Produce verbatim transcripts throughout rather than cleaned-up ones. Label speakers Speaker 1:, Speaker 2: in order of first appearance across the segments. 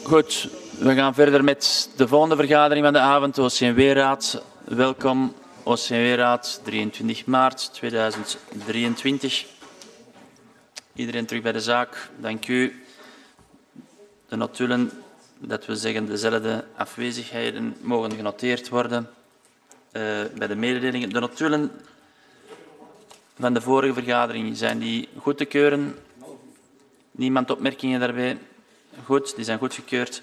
Speaker 1: Goed, we gaan verder met de volgende vergadering van de avond, de O C N W-raad. Welkom, O C N W-raad, drieëntwintig maart tweeduizend drieëntwintig. Iedereen terug bij de zaak, dank u. De notulen, dat we zeggen dezelfde afwezigheden, mogen genoteerd worden uh, bij de mededelingen. De notulen van de vorige vergadering, zijn die goed te keuren? Niemand opmerkingen daarbij? Goed, die zijn goedgekeurd.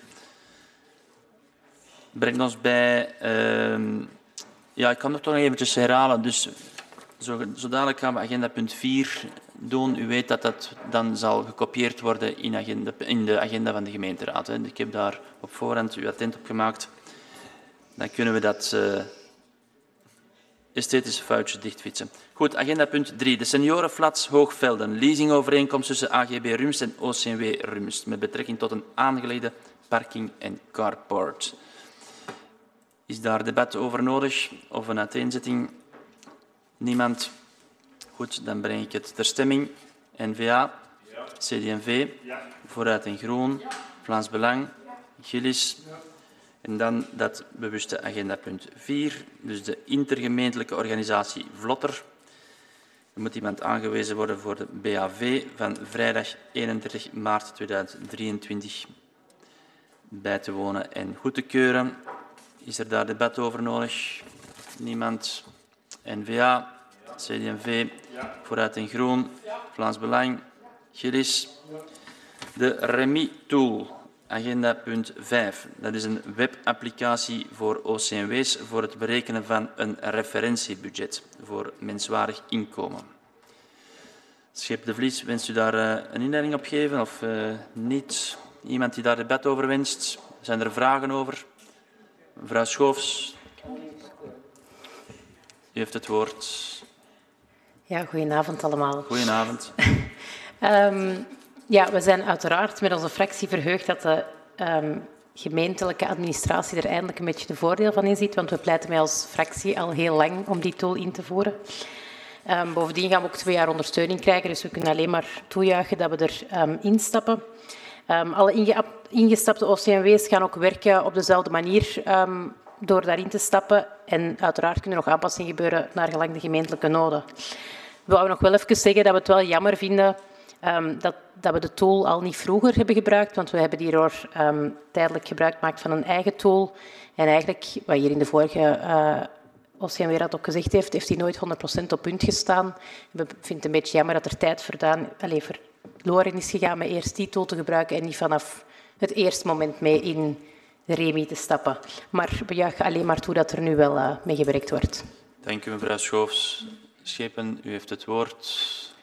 Speaker 1: Brengt ons bij... Uh, ja, ik kan het toch nog eventjes herhalen. Dus zo, zo dadelijk gaan we agenda punt vier doen. U weet dat dat dan zal gekopieerd worden in, agenda, in de agenda van de gemeenteraad. Hè. Ik heb daar op voorhand u attent op gemaakt. Dan kunnen we dat uh, esthetische foutje dichtfietsen. Goed, agenda punt drie. De seniorenflats Hoogvelden. Leasingovereenkomst tussen A G B Rumst en O C N W Rumst. Met betrekking tot een aangelegde parking- en carport. Is daar debat over nodig of een uiteenzetting? Niemand? Goed, dan breng ik het ter stemming. N V A, C D en V, Vooruit en Groen, Vlaams Belang, Gillis. En dan dat bewuste agenda punt vier, dus de intergemeentelijke organisatie Vlotter. Er moet iemand aangewezen worden voor de B A V van vrijdag eenendertig maart tweeduizend drieëntwintig bij te wonen en goed te keuren. Is er daar debat over nodig? Niemand? N V A, C D en V, Vooruit en Groen, Vlaams Belang, Gillis. De Remi-tool, agenda punt vijf. Dat is een webapplicatie voor O C N W's voor het berekenen van een referentiebudget voor menswaardig inkomen. Scheep de Vlies, wenst u daar uh, een inleiding op geven of uh, niet? Iemand die daar debat over wenst? Zijn er vragen over? Mevrouw Schoofs, u heeft het woord.
Speaker 2: Ja, goedenavond allemaal.
Speaker 1: Goedenavond.
Speaker 2: um, ja, we zijn uiteraard met onze fractie verheugd dat de um, gemeentelijke administratie er eindelijk een beetje de voordeel van inziet, want we pleiten met als fractie al heel lang om die tool in te voeren. Um, bovendien gaan we ook twee jaar ondersteuning krijgen, dus we kunnen alleen maar toejuichen dat we erin um, instappen. Um, alle inge ingestapte O C N W's gaan ook werken op dezelfde manier um, door daarin te stappen. En uiteraard kunnen er nog aanpassingen gebeuren naar gelang de gemeentelijke noden. We wouden nog wel even zeggen dat we het wel jammer vinden um, dat, dat we de tool al niet vroeger hebben gebruikt, want we hebben hierdoor um, tijdelijk gebruik gemaakt van een eigen tool. En eigenlijk, wat hier in de vorige uh, O C N W-raad ook gezegd heeft, heeft hij nooit honderd procent op punt gestaan. We vinden het een beetje jammer dat er tijd verdaan, allez, verloren is gegaan met eerst die tool te gebruiken en niet vanaf het eerste moment mee in de Remi te stappen. Maar we juichen alleen maar toe dat er nu wel uh, mee gewerkt wordt.
Speaker 1: Dank u, mevrouw Schoofs. Schepen, u heeft het woord.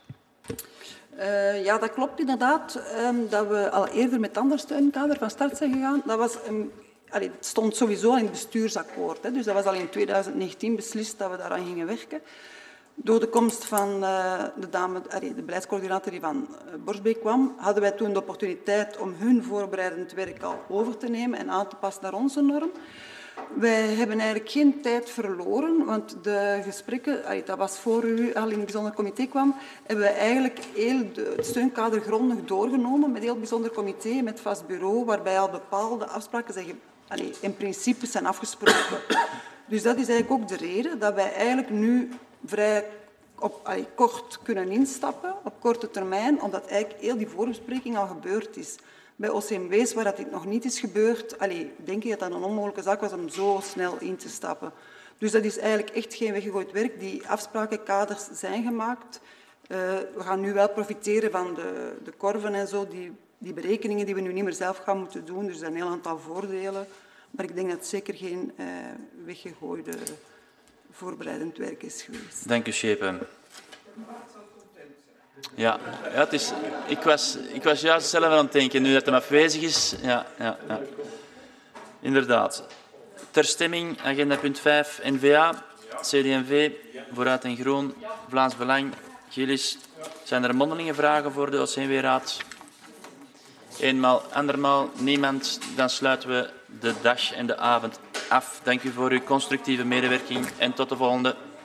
Speaker 3: Uh, ja, dat klopt inderdaad. Um, dat we al eerder met het andere steunkader van start zijn gegaan. Dat was een, allee, het stond sowieso in het bestuursakkoord. Hè, dus dat was al in tweeduizend negentien beslist dat we daaraan gingen werken. Door de komst van uh, de, dame, allee, de beleidscoördinator die van uh, Borsbeek kwam, hadden wij toen de opportuniteit om hun voorbereidend werk al over te nemen en aan te passen naar onze norm. Wij hebben eigenlijk geen tijd verloren, want de gesprekken, allee, dat was voor u al in het bijzonder comité kwam, hebben wij eigenlijk heel de, het steunkader grondig doorgenomen met een heel bijzonder comité, met vast bureau, waarbij al bepaalde afspraken zijn, allee, in principe zijn afgesproken. Dus dat is eigenlijk ook de reden dat wij eigenlijk nu vrij op, allee, kort kunnen instappen, op korte termijn, omdat eigenlijk heel die voorbespreking al gebeurd is. Bij O C N W's, waar dat dit nog niet is gebeurd, allee, denk ik dat dat een onmogelijke zaak was om zo snel in te stappen. Dus dat is eigenlijk echt geen weggegooid werk. Die afsprakenkaders zijn gemaakt. Uh, we gaan nu wel profiteren van de, de korven en zo, die, die berekeningen die we nu niet meer zelf gaan moeten doen. Dus er zijn een heel aantal voordelen. Maar ik denk dat het zeker geen uh, weggegooide voorbereidend werk is geweest.
Speaker 1: Dank u, Schepen. Ja, ja het is, ik, was, ik was juist zelf aan het denken, nu dat hij afwezig is. Ja, ja, ja. Inderdaad. Ter stemming, agenda punt vijf, N V A, C D en V, Vooruit en Groen, Vlaams Belang, Gillis. Zijn er mondelinge vragen voor de O C N W-raad? Eenmaal, andermaal, niemand. Dan sluiten we de dag en de avond af. Dank u voor uw constructieve medewerking en tot de volgende.